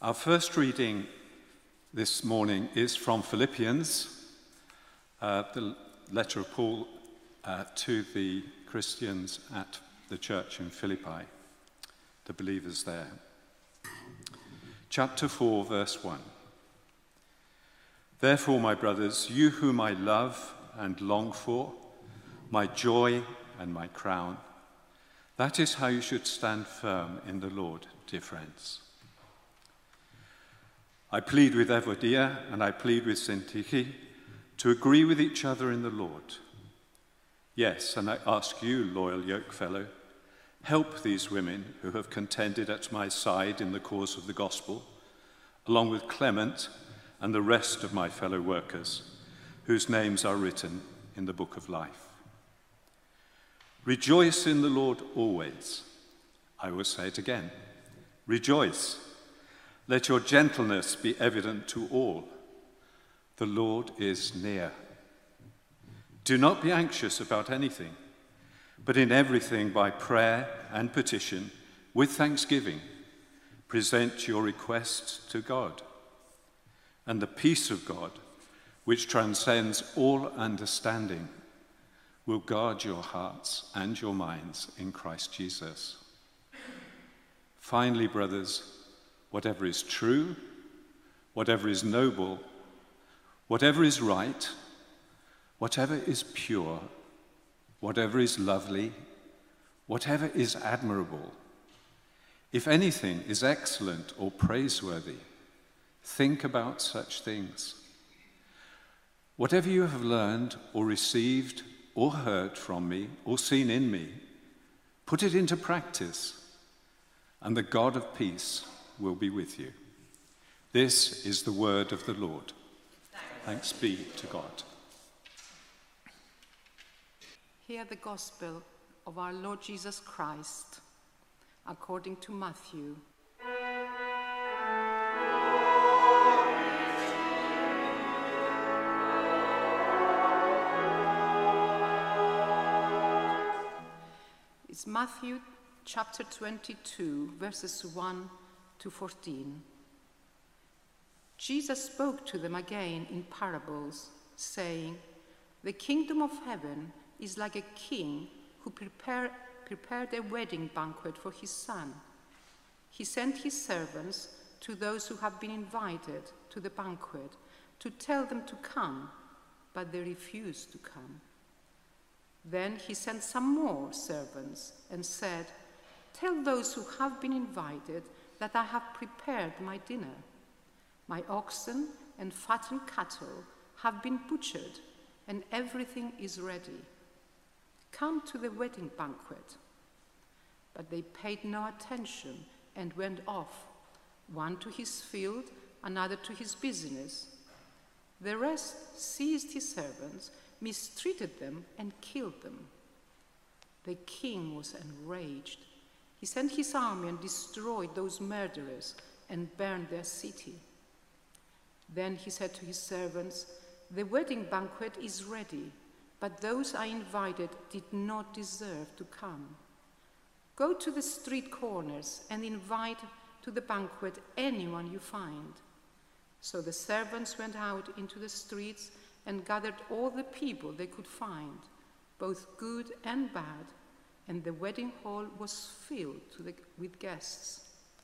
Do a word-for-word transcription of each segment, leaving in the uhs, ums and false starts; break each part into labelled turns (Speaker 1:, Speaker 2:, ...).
Speaker 1: Our first reading this morning is from Philippians, uh, the letter of Paul uh, to the Christians at the church in Philippi, the believers there. Chapter four, verse one. Therefore, my brothers, you whom I love and long for, my joy and my crown, that is how you should stand firm in the Lord, dear friends. I plead with Evodia and I plead with Syntyche to agree with each other in the Lord. Yes, and I ask you, loyal yokefellow, help these women who have contended at my side in the cause of the gospel, along with Clement and the rest of my fellow workers, whose names are written in the book of life. Rejoice in the Lord always. I will say it again. Rejoice. Let your gentleness be evident to all. The Lord is near. Do not be anxious about anything, but in everything by prayer and petition, with thanksgiving, present your requests to God. And the peace of God, which transcends all understanding, will guard your hearts and your minds in Christ Jesus. Finally, brothers, whatever is true, whatever is noble, whatever is right, whatever is pure, whatever is lovely, whatever is admirable, if anything is excellent or praiseworthy, think about such things. Whatever you have learned or received or heard from me or seen in me, put it into practice, and the God of peace will be with you. This is the word of the Lord. Thanks be to God.
Speaker 2: Hear the gospel of our Lord Jesus Christ, according to Matthew. It's Matthew chapter twenty-two, verses one to fourteen. Jesus spoke to them again in parables, saying, "The kingdom of heaven is like a king who prepare, prepared a wedding banquet for his son. He sent his servants to those who have been invited to the banquet to tell them to come, but they refused to come. Then he sent some more servants and said, 'Tell those who have been invited that I have prepared my dinner. My oxen and fattened cattle have been butchered, and everything is ready. Come to the wedding banquet.' But they paid no attention and went off, one to his field, another to his business. The rest seized his servants, mistreated them, and killed them. The king was enraged. He sent his army and destroyed those murderers and burned their city. Then he said to his servants, 'The wedding banquet is ready, but those I invited did not deserve to come. Go to the street corners and invite to the banquet anyone you find.' So the servants went out into the streets and gathered all the people they could find, both good and bad, and the wedding hall was filled to the, with guests.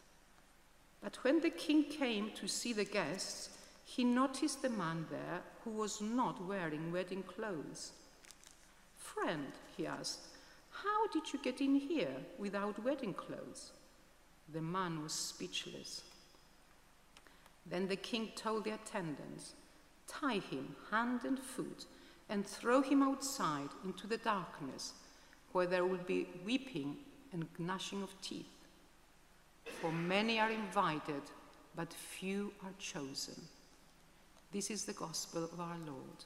Speaker 2: But when the king came to see the guests, he noticed a man there who was not wearing wedding clothes. 'Friend,' he asked, 'how did you get in here without wedding clothes?' The man was speechless. Then the king told the attendants, 'Tie him hand and foot and throw him outside into the darkness, where there will be weeping and gnashing of teeth. For many are invited, but few are chosen.' This is the gospel of our Lord."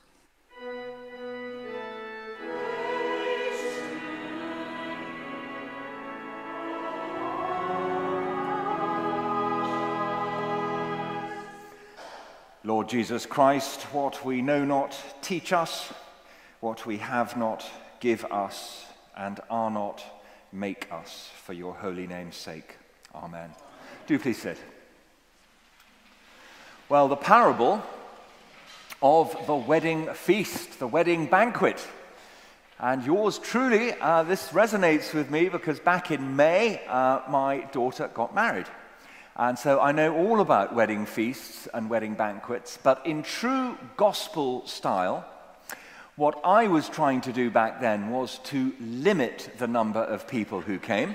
Speaker 3: Lord Jesus Christ, what we know not, teach us. What we have not, give us. And are not, make us. For your holy name's sake. Amen. Do please sit. Well, the parable of the wedding feast, the wedding banquet. And yours truly, uh, this resonates with me because back in May, uh, my daughter got married. And so I know all about wedding feasts and wedding banquets, but in true gospel style, what I was trying to do back then was to limit the number of people who came,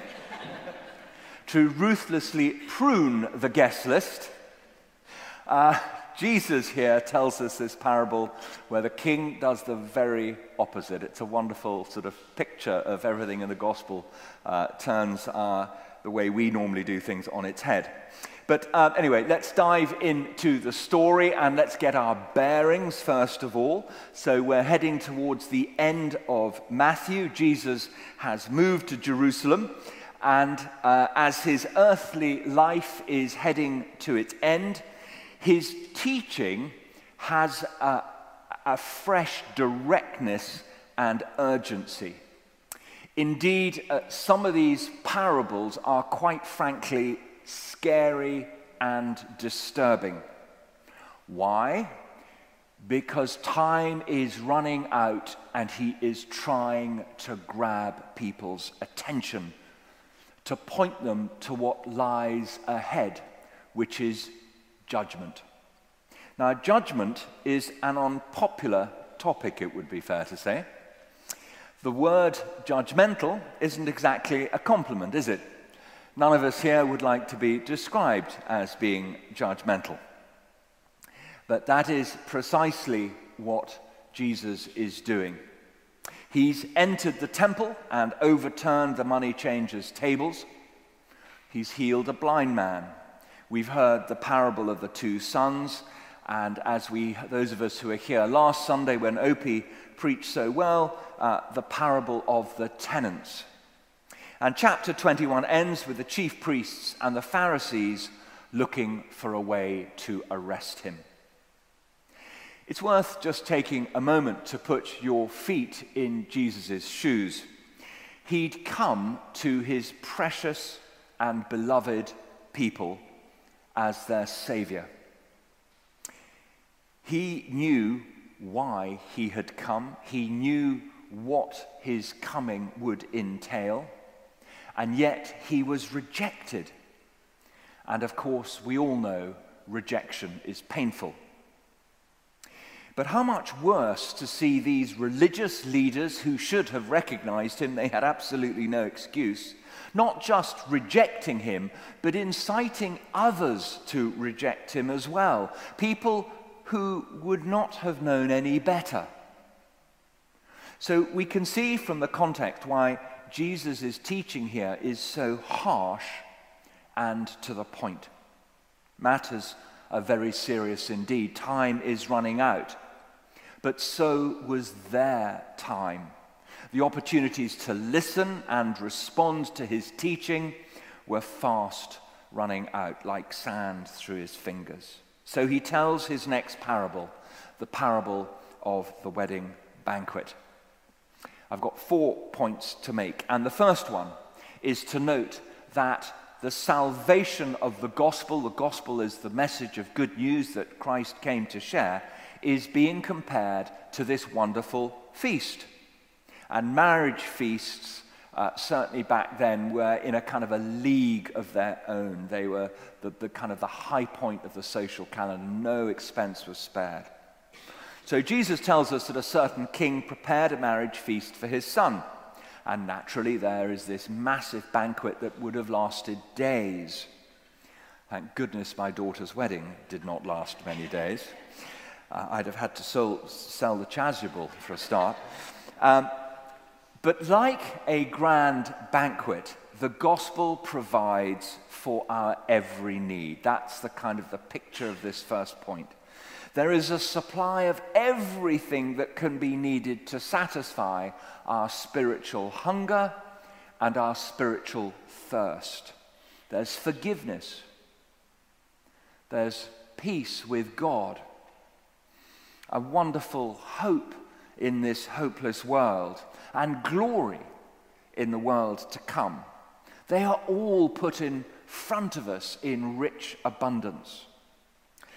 Speaker 3: to ruthlessly prune the guest list. Uh, Jesus here tells us this parable where the king does the very opposite. It's a wonderful sort of picture of everything in the gospel, uh, turns uh, the way we normally do things on its head. But uh, anyway, let's dive into the story and let's get our bearings first of all. So we're heading towards the end of Matthew. Jesus has moved to Jerusalem, and uh, as his earthly life is heading to its end, his teaching has a, a fresh directness and urgency. Indeed, uh, some of these parables are quite frankly scary and disturbing. Why? Because time is running out and he is trying to grab people's attention, to point them to what lies ahead, which is judgment. Now, judgment is an unpopular topic, it would be fair to say. The word judgmental isn't exactly a compliment, is it? None of us here would like to be described as being judgmental. But that is precisely what Jesus is doing. He's entered the temple and overturned the money changers' tables. He's healed a blind man. We've heard the parable of the two sons, and as we, those of us who were here last Sunday when Opie preached so well, uh, the parable of the tenants. And chapter twenty-one ends with the chief priests and the Pharisees looking for a way to arrest him. It's worth just taking a moment to put your feet in Jesus' shoes. He'd come to his precious and beloved people as their Savior. He knew why he had come. He knew what his coming would entail. And yet he was rejected. And of course, we all know rejection is painful. But how much worse to see these religious leaders who should have recognized him, they had absolutely no excuse, not just rejecting him, but inciting others to reject him as well. People who would not have known any better. So we can see from the context why Jesus' teaching here is so harsh and to the point. Matters are very serious indeed. Time is running out. But so was their time. The opportunities to listen and respond to his teaching were fast running out like sand through his fingers. So he tells his next parable, the parable of the wedding banquet. I've got four points to make, and the first one is to note that the salvation of the gospel, the gospel is the message of good news that Christ came to share, is being compared to this wonderful feast. And marriage feasts, uh, certainly back then, were in a kind of a league of their own. They were the, the kind of the high point of the social calendar. No expense was spared. So Jesus tells us that a certain king prepared a marriage feast for his son. And naturally there is this massive banquet that would have lasted days. Thank goodness my daughter's wedding did not last many days. Uh, I'd have had to sell, sell the chasuble for a start. Um, but like a grand banquet, the gospel provides for our every need. That's the kind of the picture of this first point. There is a supply of everything that can be needed to satisfy our spiritual hunger and our spiritual thirst. There's forgiveness. There's peace with God. A wonderful hope in this hopeless world, and glory in the world to come. They are all put in front of us in rich abundance.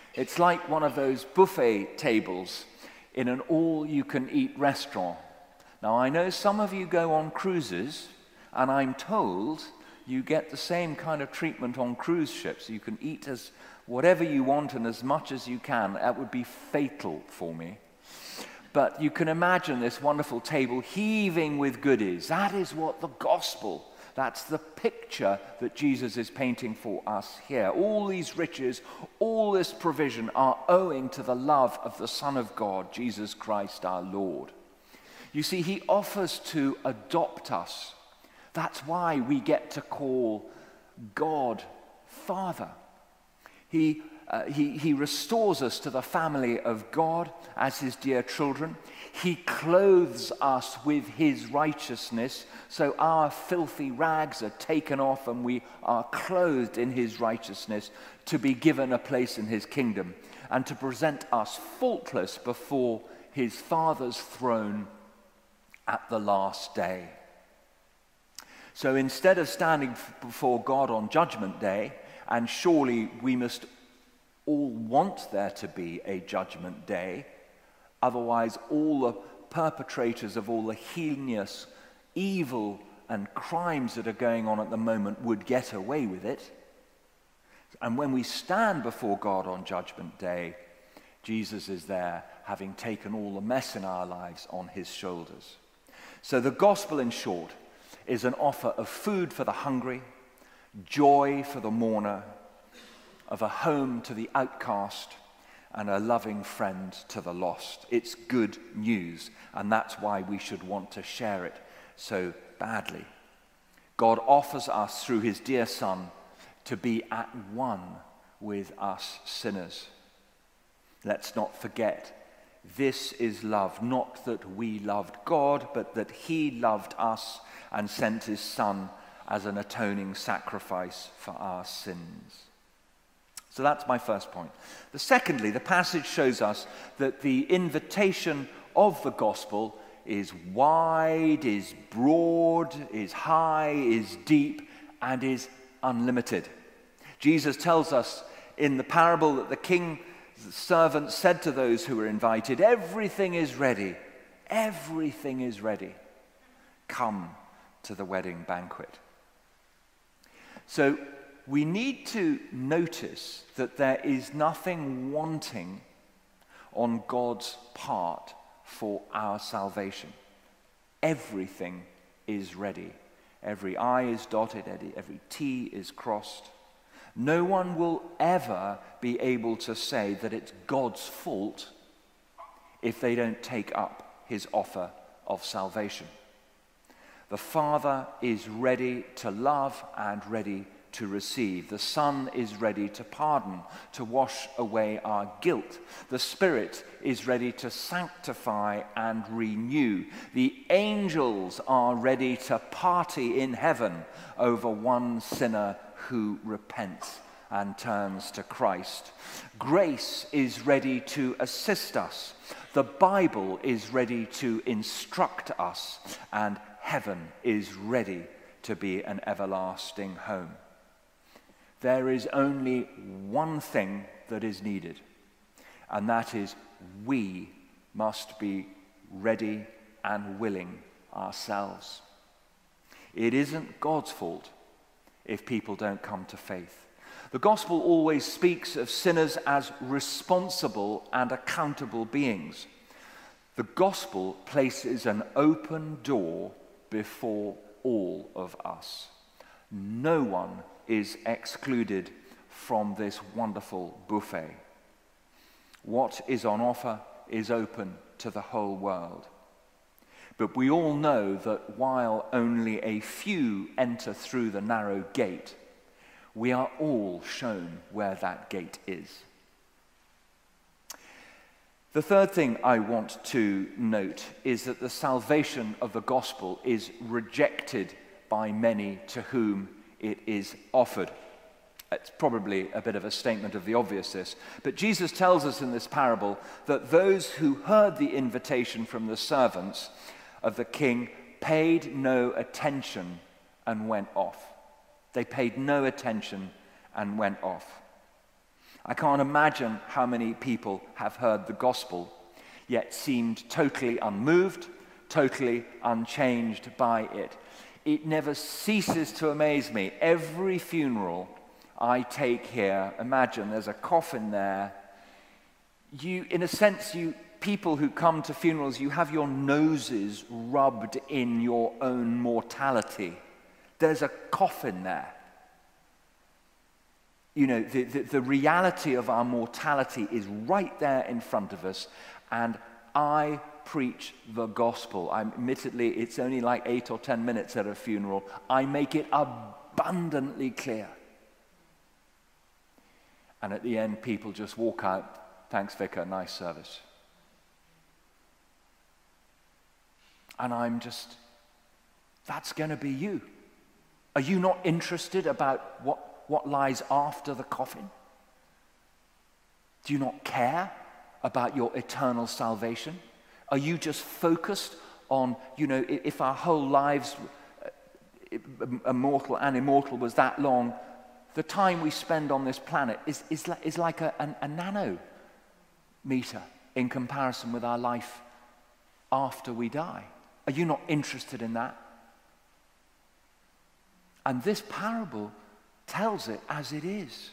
Speaker 3: It's like one of those buffet tables in an all-you-can-eat restaurant. Now, I know some of you go on cruises, and I'm told you get the same kind of treatment on cruise ships. You can eat as whatever you want and as much as you can. That would be fatal for me. But you can imagine this wonderful table heaving with goodies. That is what the gospel, that's the picture that Jesus is painting for us here. All these riches, all this provision are owing to the love of the Son of God, Jesus Christ our Lord. You see, he offers to adopt us. That's why we get to call God Father. He, uh, he, he restores us to the family of God as his dear children. He clothes us with his righteousness, so our filthy rags are taken off and we are clothed in his righteousness to be given a place in his kingdom and to present us faultless before his Father's throne at the last day. So instead of standing before God on Judgment Day, and surely we must all want there to be a Judgment Day, otherwise all the perpetrators of all the heinous evil and crimes that are going on at the moment would get away with it. And when we stand before God on Judgment Day, Jesus is there, having taken all the mess in our lives on his shoulders. So the gospel, in short, is an offer of food for the hungry, joy for the mourner, of a home to the outcast, and a loving friend to the lost. It's good news, and that's why we should want to share it so badly. God offers us through his dear Son to be at one with us sinners. Let's not forget, this is love, not that we loved God, but that he loved us and sent his Son as an atoning sacrifice for our sins. So that's my first point. The secondly, the passage shows us that the invitation of the gospel is wide, is broad, is high, is deep, and is unlimited. Jesus tells us in the parable that the king's servant said to those who were invited, everything is ready, everything is ready. Come to the wedding banquet. So we need to notice that there is nothing wanting on God's part for our salvation. Everything is ready. Every I is dotted, every T is crossed. No one will ever be able to say that it's God's fault if they don't take up his offer of salvation. The Father is ready to love and ready to receive. The Son is ready to pardon, to wash away our guilt. The Spirit is ready to sanctify and renew. The angels are ready to party in heaven over one sinner who repents and turns to Christ. Grace is ready to assist us. The Bible is ready to instruct us, and heaven is ready to be an everlasting home. There is only one thing that is needed, and that is we must be ready and willing ourselves. It isn't God's fault if people don't come to faith. The gospel always speaks of sinners as responsible and accountable beings. The gospel places an open door before all of us. No one is excluded from this wonderful buffet. What is on offer is open to the whole world. But we all know that while only a few enter through the narrow gate, we are all shown where that gate is. The third thing I want to note is that the salvation of the gospel is rejected by many to whom it is offered. It's probably a bit of a statement of the obvious, this, but Jesus tells us in this parable that those who heard the invitation from the servants of the king paid no attention and went off. They paid no attention and went off. I can't imagine how many people have heard the gospel, yet seemed totally unmoved, totally unchanged by it. It never ceases to amaze me. Every funeral I take here, imagine there's a coffin there. You, in a sense, you people who come to funerals, you have your noses rubbed in your own mortality. There's a coffin there. You know, the, the, the reality of our mortality is right there in front of us, and I preach the gospel. I'm, admittedly, it's only like eight or ten minutes at a funeral. I make it abundantly clear. And at the end, people just walk out, thanks, Vicar, nice service. And I'm just, that's going to be you. Are you not interested about what, what lies after the coffin? Do you not care about your eternal salvation? Are you just focused on, you know, if our whole lives, uh, mortal and immortal, was that long, the time we spend on this planet is, is, like, is like a, a, a nanometer in comparison with our life after we die. Are you not interested in that? And this parable tells it as it is.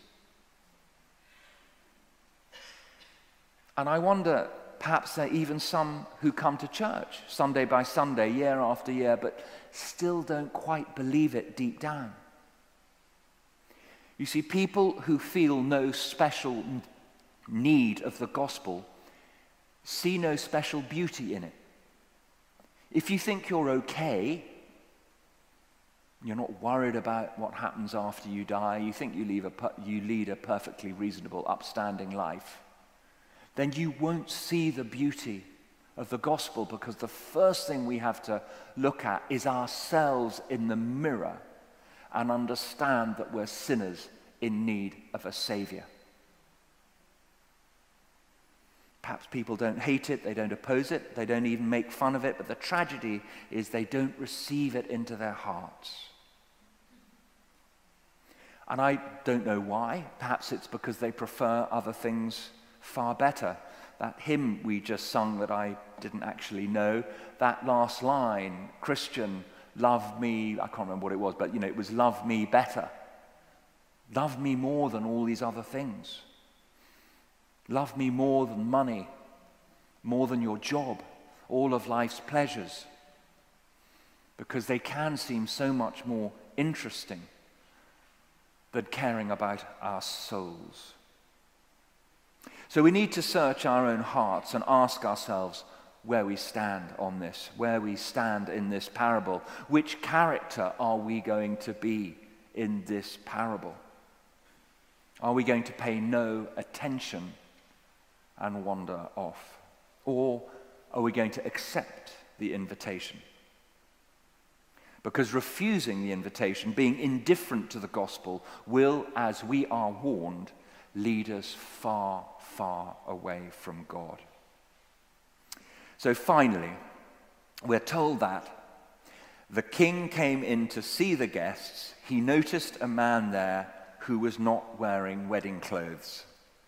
Speaker 3: And I wonder, perhaps there are even some who come to church Sunday by Sunday, year after year, but still don't quite believe it deep down. You see, people who feel no special need of the gospel see no special beauty in it. If you think you're okay, you're not worried about what happens after you die, you think you, leave a, you lead a perfectly reasonable, upstanding life, then you won't see the beauty of the gospel, because the first thing we have to look at is ourselves in the mirror and understand that we're sinners in need of a Savior. Perhaps people don't hate it, they don't oppose it, they don't even make fun of it, but the tragedy is they don't receive it into their hearts. And I don't know why. Perhaps it's because they prefer other things far better. That hymn we just sung that I didn't actually know, that last line, Christian, love me, I can't remember what it was, but you know, it was love me better. Love me more than all these other things. Love me more than money, more than your job, all of life's pleasures, because they can seem so much more interesting than caring about our souls. So we need to search our own hearts and ask ourselves where we stand on this, where we stand in this parable. Which character are we going to be in this parable? Are we going to pay no attention and wander off? Or are we going to accept the invitation? Because refusing the invitation, being indifferent to the gospel, will, as we are warned, lead us far, far away from God. So finally, we're told that the king came in to see the guests. He noticed a man there who was not wearing wedding clothes.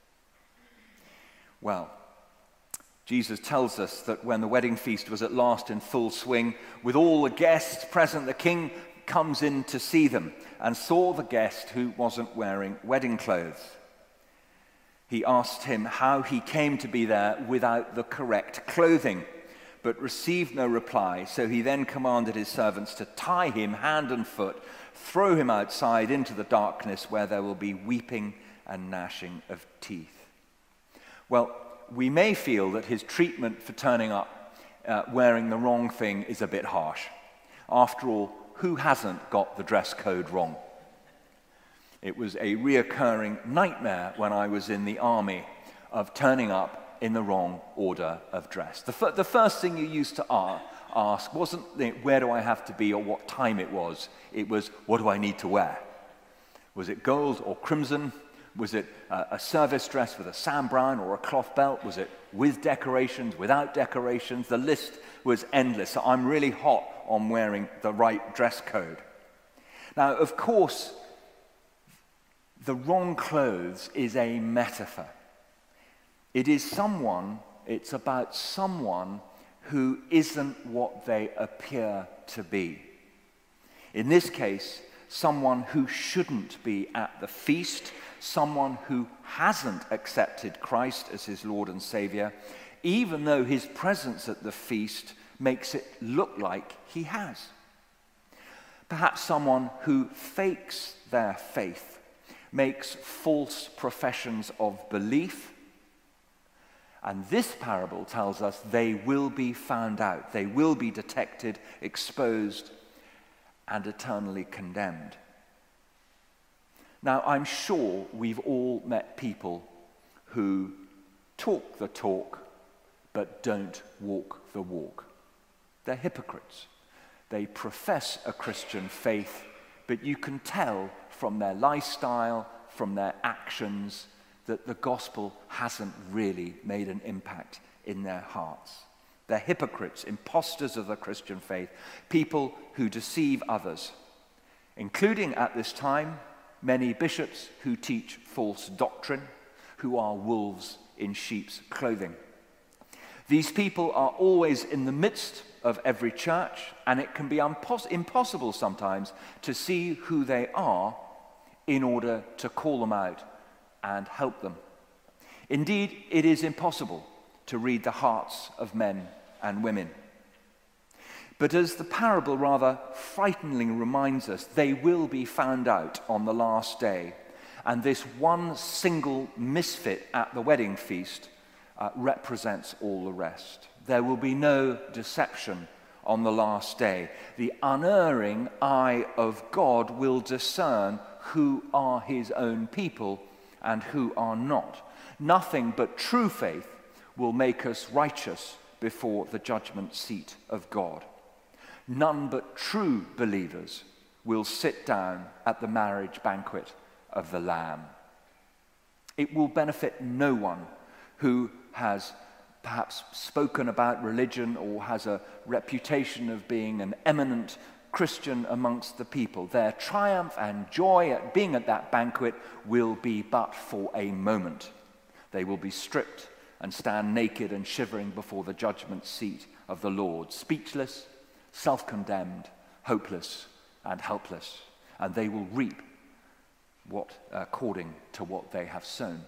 Speaker 3: Well, Jesus tells us that when the wedding feast was at last in full swing, with all the guests present, the king comes in to see them and saw the guest who wasn't wearing wedding clothes. He asked him how he came to be there without the correct clothing, but received no reply. So he then commanded his servants to tie him hand and foot, throw him outside into the darkness where there will be weeping and gnashing of teeth. Well, we may feel that his treatment for turning up uh, wearing the wrong thing is a bit harsh. After all, who hasn't got the dress code wrong? It was a reoccurring nightmare when I was in the army of turning up in the wrong order of dress. The, f- the first thing you used to a- ask wasn't the, where do I have to be or what time it was. It was, what do I need to wear? Was it gold or crimson? Was it uh, a service dress with a Sam Browne or a cloth belt? Was it with decorations, without decorations? The list was endless. So I'm really hot on wearing the right dress code. Now, of course, the wrong clothes is a metaphor. It is someone, it's about someone who isn't what they appear to be. In this case, someone who shouldn't be at the feast, someone who hasn't accepted Christ as his Lord and Savior, even though his presence at the feast makes it look like he has. Perhaps someone who fakes their faith, makes false professions of belief, and this parable tells us they will be found out, they will be detected, exposed, and eternally condemned. Now, I'm sure we've all met people who talk the talk but don't walk the walk. They're hypocrites. They profess a Christian faith, but you can tell from their lifestyle, from their actions, that the gospel hasn't really made an impact in their hearts. They're hypocrites, imposters of the Christian faith, people who deceive others, including at this time many bishops who teach false doctrine, who are wolves in sheep's clothing. These people are always in the midst of every church, and it can be impos- impossible sometimes to see who they are in order to call them out and help them. Indeed, it is impossible to read the hearts of men and women. But as the parable rather frighteningly reminds us, they will be found out on the last day, and this one single misfit at the wedding feast uh, represents all the rest. There will be no deception on the last day. The unerring eye of God will discern who are his own people and who are not. Nothing but true faith will make us righteous before the judgment seat of God. None but true believers will sit down at the marriage banquet of the Lamb. It will benefit no one who has perhaps spoken about religion or has a reputation of being an eminent Christian amongst the people. Their triumph and joy at being at that banquet will be but for a moment. They will be stripped and stand naked and shivering before the judgment seat of the Lord, speechless, self-condemned, hopeless, and helpless. And they will reap what according to what they have sown.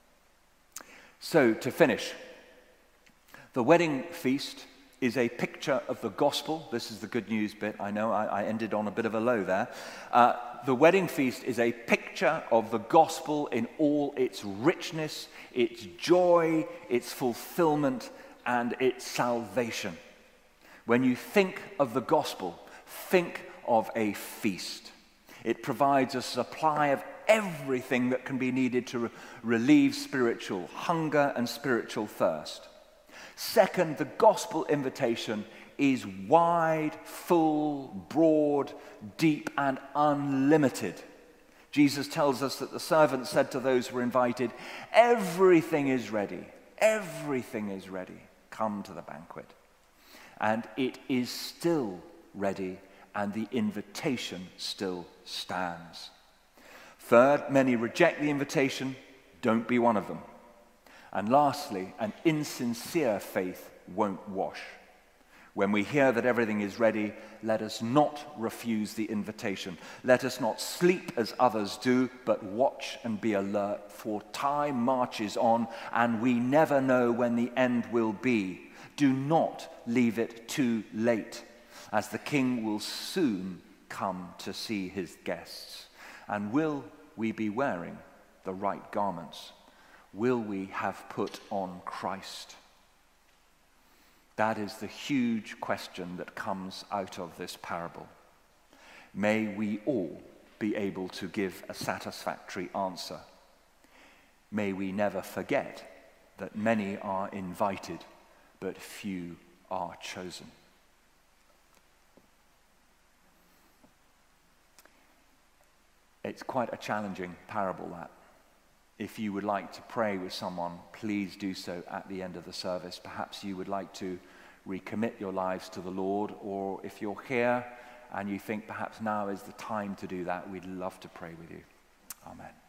Speaker 3: So, to finish, the wedding feast is a picture of the gospel. This is the good news bit. I know I, I ended on a bit of a low there. Uh, the wedding feast is a picture of the gospel in all its richness, its joy, its fulfillment, and its salvation. When you think of the gospel, think of a feast. It provides a supply of everything that can be needed to re- relieve spiritual hunger and spiritual thirst. Second, the gospel invitation is wide, full, broad, deep, and unlimited. Jesus tells us that the servant said to those who were invited, "Everything is ready. Everything is ready. Come to the banquet." And it is still ready, and the invitation still stands. Third, many reject the invitation. Don't be one of them. And lastly, an insincere faith won't wash. When we hear that everything is ready, let us not refuse the invitation. Let us not sleep as others do, but watch and be alert, for time marches on, and we never know when the end will be. Do not leave it too late, as the King will soon come to see his guests. And will we be wearing the right garments? Will we have put on Christ? That is the huge question that comes out of this parable. May we all be able to give a satisfactory answer. May we never forget that many are invited, but few are chosen. It's quite a challenging parable, that. If you would like to pray with someone, please do so at the end of the service. Perhaps you would like to recommit your lives to the Lord, or if you're here and you think perhaps now is the time to do that, we'd love to pray with you. Amen.